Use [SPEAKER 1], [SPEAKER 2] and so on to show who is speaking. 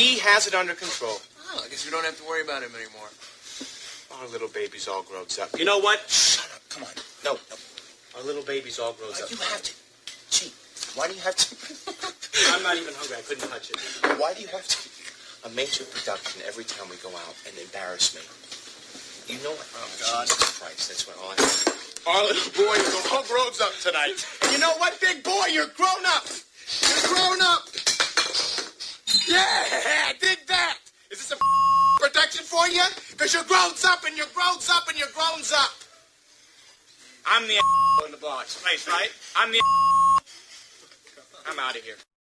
[SPEAKER 1] He has it under control.
[SPEAKER 2] Oh, I guess we don't have to worry about him anymore.
[SPEAKER 1] Our little baby's all grown up. You know what?
[SPEAKER 2] Shut up. Come on.
[SPEAKER 1] No. Our little baby's all grown up.
[SPEAKER 2] You have to. Gee, why do you have to?
[SPEAKER 1] I'm not even hungry. I couldn't touch it.
[SPEAKER 2] Why do you have to? A major production every time we go out and embarrass me. You know what? Oh, God. Jesus Christ. That's what all I have.
[SPEAKER 1] Our little boy is all grown up tonight. And you know what, big boy? You're grown up. You're grown up. Yeah, I did that. Is this a production for you? Because you're grown up and you're grown up and you're grown up. I'm the in the box. Place, right? I'm the I'm out of here.